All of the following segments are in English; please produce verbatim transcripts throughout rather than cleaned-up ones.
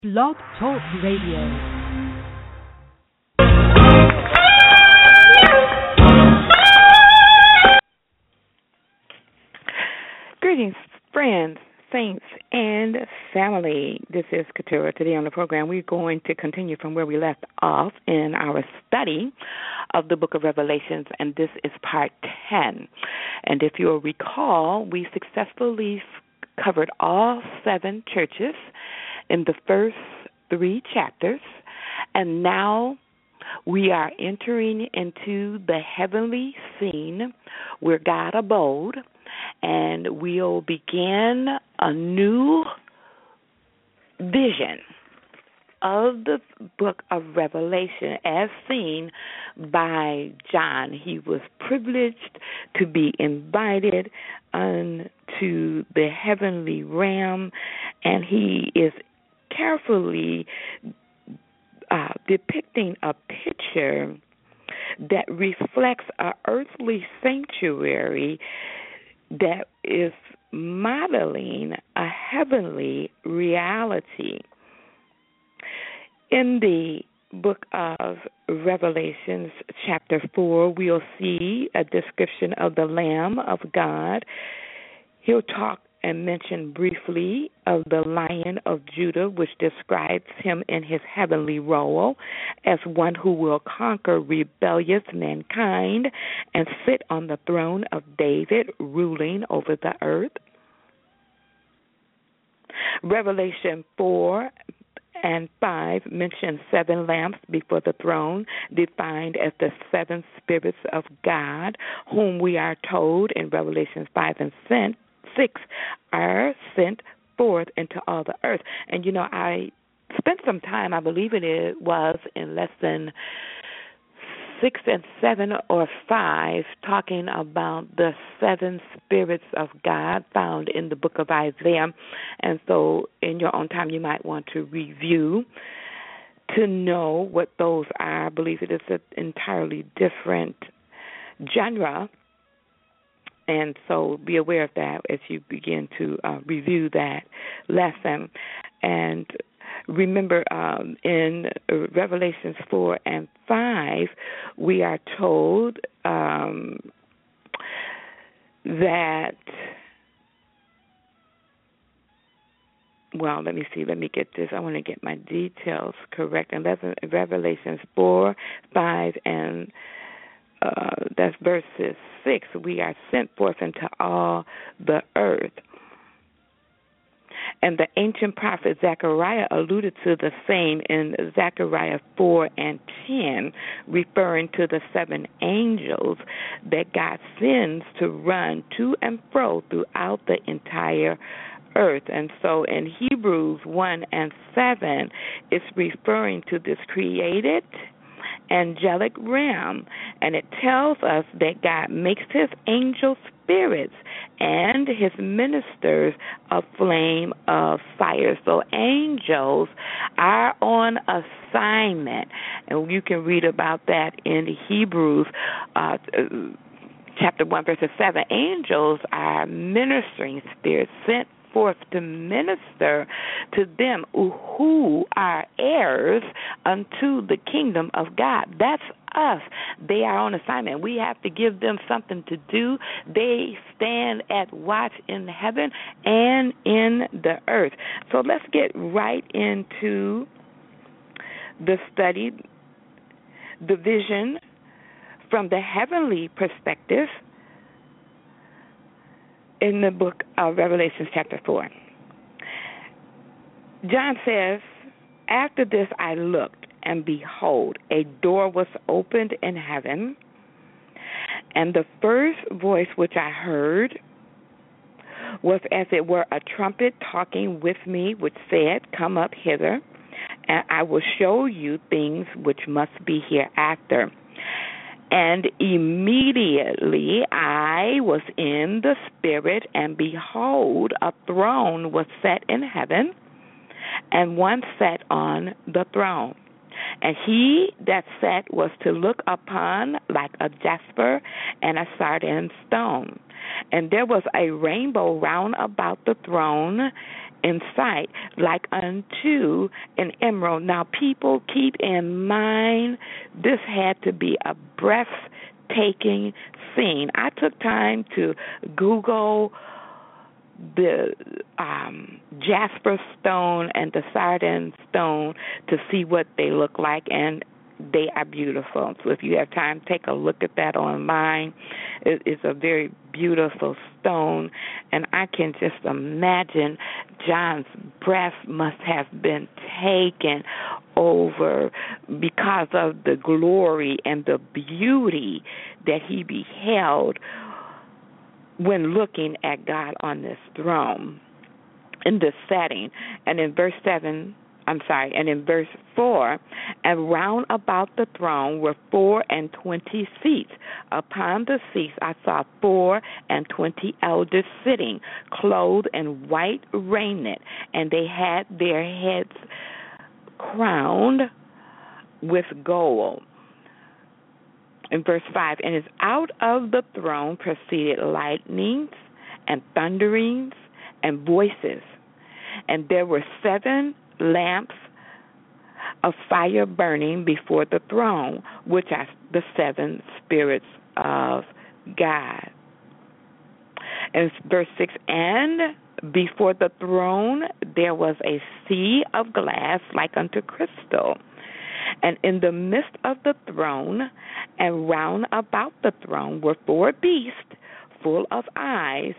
Blog Talk Radio. Greetings, friends, saints, and family. This is Katura. Today on the program, we're going to continue from where we left off in our study of the book of Revelations, and this is part ten. And if you'll recall, we successfully covered all seven churches in the first three chapters, and now we are entering into the heavenly scene where God abode, and we'll begin a new vision of the book of Revelation as seen by John. He was privileged to be invited unto the heavenly realm, and he is carefully uh, depicting a picture that reflects an earthly sanctuary that is modeling a heavenly reality. In the book of Revelations, chapter four, we'll see a description of the Lamb of God. He'll talk and mention briefly of the Lion of Judah, which describes him in his heavenly role as one who will conquer rebellious mankind and sit on the throne of David, ruling over the earth. Revelation four and five mention seven lamps before the throne, defined as the seven spirits of God, whom we are told in Revelation five and six are sent forth into all the earth. And, you know, I spent some time, I believe it is, was in lesson six and seven or five, talking about the seven spirits of God found in the book of Isaiah. And so in your own time, you might want to review to know what those are. I believe it is an entirely different genre. And so be aware of that as you begin to uh, review that lesson. And remember, um, in Revelations four and five, we are told um, that, well, let me see, let me get this. I want to get my details correct. And that's in Revelations four, five, and Uh, that's verses six. We are sent forth into all the earth. And the ancient prophet Zechariah alluded to the same in Zechariah four and ten, referring to the seven angels that God sends to run to and fro throughout the entire earth. And so in Hebrews one and seven, it's referring to this created angelic realm, and it tells us that God makes his angel spirits and his ministers a flame of fire. So angels are on assignment, and you can read about that in Hebrews uh, chapter one, verse seven. Angels are ministering spirits sent forth to minister to them who are heirs unto the kingdom of God. That's us. They are on assignment. We have to give them something to do. They stand at watch in heaven and in the earth. So let's get right into the study, the vision from the heavenly perspective in the book of Revelation chapter four. John says, after this I looked, and behold, a door was opened in heaven, and the first voice which I heard was as it were a trumpet talking with me, which said, come up hither, and I will show you things which must be hereafter. And immediately I was in the Spirit, and behold, a throne was set in heaven, and one sat on the throne. And he that sat was to look upon like a jasper and a sardine stone. And there was a rainbow round about the throne, in sight, like unto an emerald. Now, people, keep in mind, this had to be a breathtaking scene. I took time to Google the um, jasper stone and the sardine stone to see what they look like, and they are beautiful. So if you have time, take a look at that online. It is a very beautiful stone, and I can just imagine John's breath must have been taken over because of the glory and the beauty that he beheld when looking at God on this throne in this setting. And in verse seven, I'm sorry, and in verse four, and round about the throne were four and twenty seats. Upon the seats I saw four and twenty elders sitting, clothed in white raiment, and they had their heads crowned with gold. In verse five, and as out of the throne proceeded lightnings and thunderings and voices, and there were seven lamps of fire burning before the throne, which are the seven spirits of God. And verse six, and before the throne there was a sea of glass like unto crystal, and in the midst of the throne and round about the throne were four beasts full of eyes,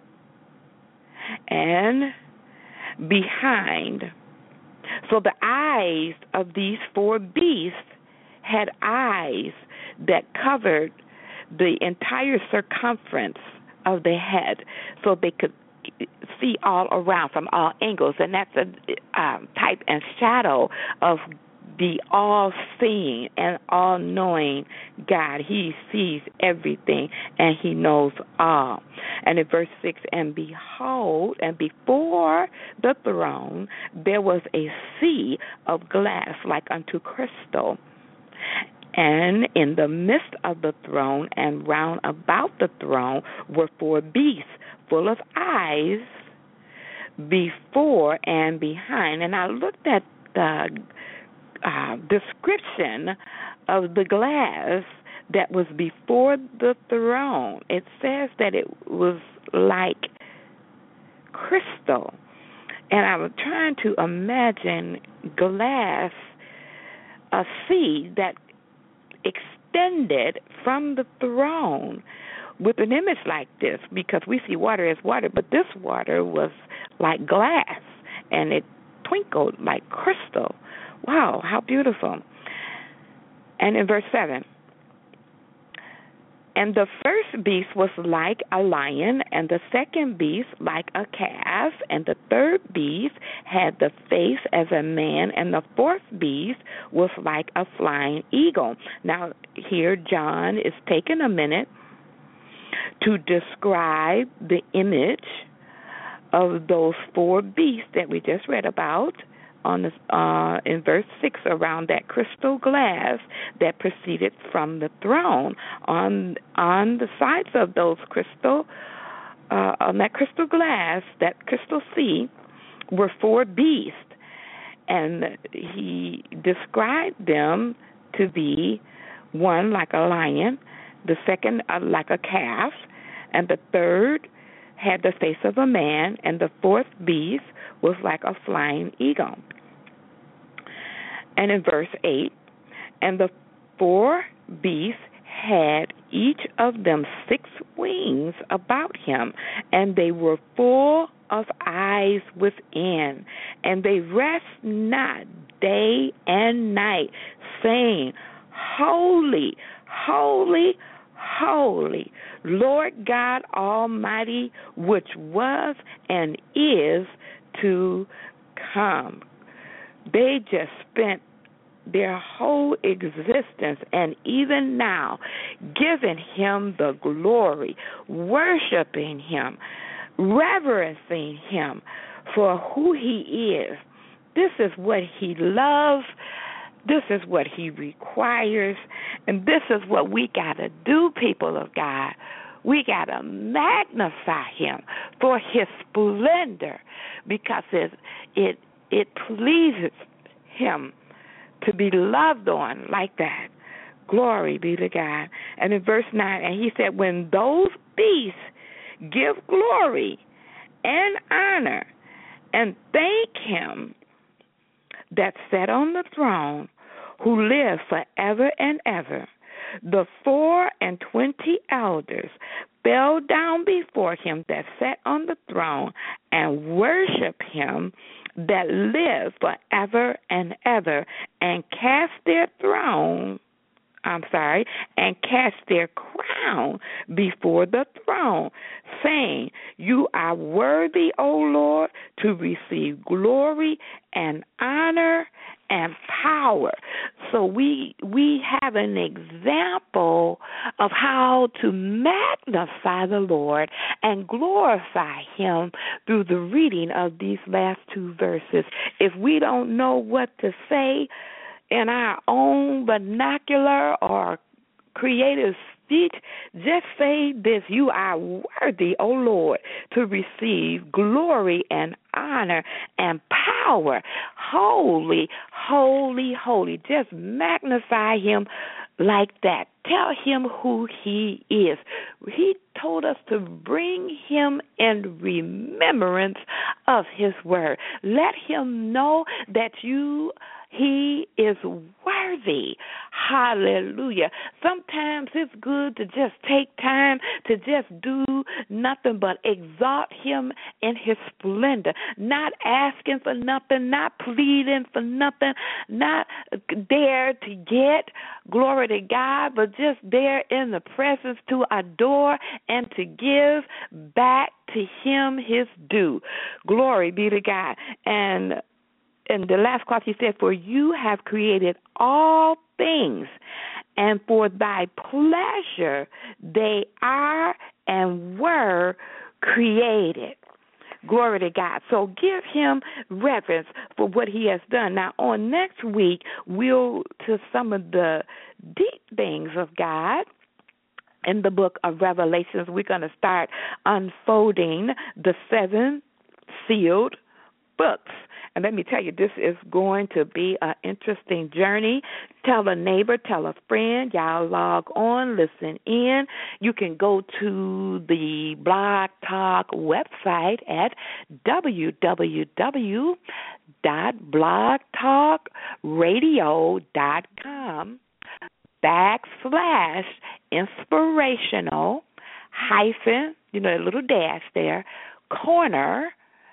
and behind. So the eyes of these four beasts had eyes that covered the entire circumference of the head, so they could see all around from all angles, and that's a um, type and shadow of the all-seeing and all-knowing God. He sees everything, and he knows all. And in verse six, and behold, and before the throne there was a sea of glass like unto crystal. And in the midst of the throne and round about the throne were four beasts full of eyes before and behind. And I looked at the Uh, description of the glass that was before the throne. It says that it was like crystal. And I was trying to imagine glass, a sea that extended from the throne with an image like this, because we see water as water, but this water was like glass, and it twinkled like crystal. Wow, how beautiful. And in verse seven, and the first beast was like a lion, and the second beast like a calf, and the third beast had the face as a man, and the fourth beast was like a flying eagle. Now, here John is taking a minute to describe the image of those four beasts that we just read about on the, uh, in verse six, around that crystal glass that proceeded from the throne. On on the sides of those crystal, uh, on that crystal glass, that crystal sea, were four beasts, and he described them to be one like a lion, the second uh, like a calf, and the third had the face of a man, and the fourth beast was like a flying eagle. And in verse eight, and the four beasts had each of them six wings about him, and they were full of eyes within, and they rest not day and night, saying, Holy, holy, holy, Lord God Almighty, which was and is to come. They just spent their whole existence, and even now, giving him the glory, worshiping him, reverencing him for who he is. This is what he loves. This is what he requires. And this is what we got to do, people of God. We got to magnify him for his splendor, because it, it, it pleases him to be loved on like that. Glory be to God. And in verse nine, and he said, when those beasts give glory and honor and thank him that sat on the throne, who lives forever and ever, the four and twenty elders fell down before him that sat on the throne and worship him that lives forever and ever, and cast their throne I'm sorry, and cast their crown before the throne, saying, you are worthy, O Lord, to receive glory and honor and power. So we we have an example of how to magnify the Lord and glorify him through the reading of these last two verses. If we don't know what to say in our own vernacular or creative speech, just say this: you are worthy, O Lord, to receive glory and honor and power. Holy, holy, holy. Just magnify him like that. Tell him who he is. He told us to bring him in remembrance of his word. Let him know that you he is worthy. Hallelujah. Sometimes it's good to just take time to just do nothing but exalt him in his splendor, not asking for nothing, not pleading for nothing, not there to get glory to God, but just there in the presence to adore and to give back to him his due. Glory be to God. And in the last clause, he said, for you have created all things, and for thy pleasure they are and were created. Glory to God. So give him reverence for what he has done. Now, on next week, we'll to some of the deep things of God in the book of Revelations. We're going to start unfolding the seven sealed books. And let me tell you, this is going to be an interesting journey. Tell a neighbor, tell a friend. Y'all log on, listen in. You can go to the Blog Talk website at w w w dot blog talk radio dot com backslash inspirational hyphen, you know, a little dash there, corner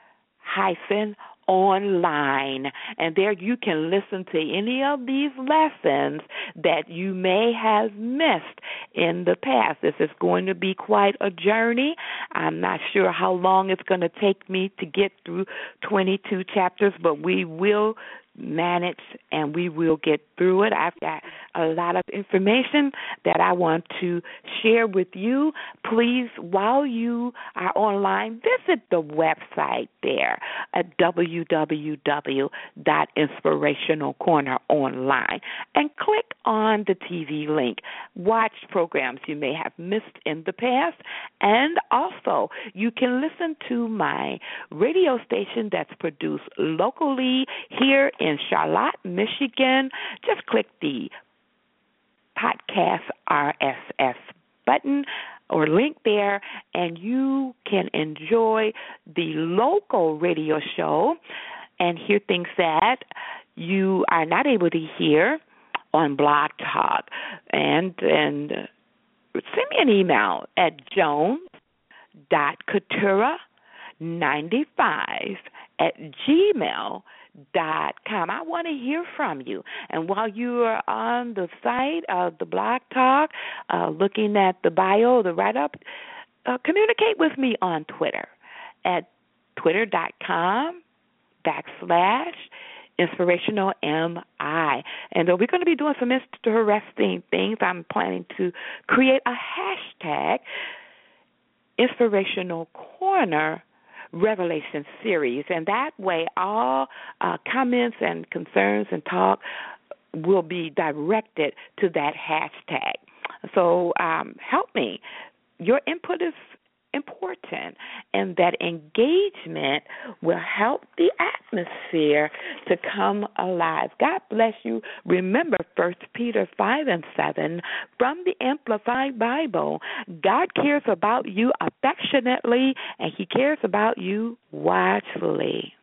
hyphen online, and there you can listen to any of these lessons that you may have missed in the past. This is going to be quite a journey. I'm not sure how long it's going to take me to get through twenty-two chapters, but we will manage and we will get through it. I've got a lot of information that I want to share with you. Please, while you are online, visit the website there at w w w dot inspirational corner online and click on the T V link. Watch programs you may have missed in the past, and also you can listen to my radio station that's produced locally here in Charlotte, Michigan. Just click the podcast R S S button or link there, and you can enjoy the local radio show and hear things that you are not able to hear on Blog Talk. And, and send me an email at jones dot couture ninety-five at gmail dot com. I want to hear from you. And while you are on the site of the Blog Talk, uh, looking at the bio, the write-up, uh, communicate with me on Twitter at twitter.com backslash inspirational M I. And uh, we're going to be doing some interesting things. I'm planning to create a hashtag, Inspirational Corner Revelation series, and that way all uh, comments and concerns and talk will be directed to that hashtag. So um, help me your input is important, and that engagement will help the atmosphere to come alive. God bless you. Remember First Peter five and seven from the Amplified Bible. God cares about you affectionately, and he cares about you watchfully.